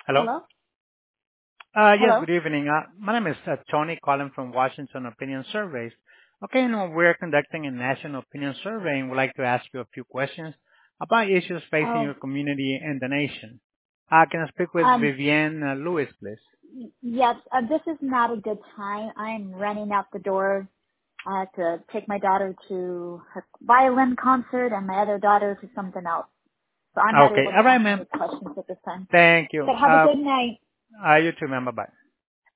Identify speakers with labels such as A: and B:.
A: Hello.
B: Hello?
A: Yes,
B: Hello?
A: good evening. My name is Tony calling from Washington Opinion Surveys. Okay, we're conducting a national opinion survey and would like to ask you a few questions about issues facing
B: Oh,
A: your community and the nation. Can I speak with
B: um,
A: Vivienne Lewis, please?
B: yes, this is not a good time. I'm running out the door. I have to take my daughter to her violin concert and my other daughter to something else. So I'm not
A: Okay.
B: able to
A: All right,
B: answer
A: ma'am.
B: any questions at this time.
A: Thank you.
B: But have a good night.
A: You too, ma'am. Bye-bye.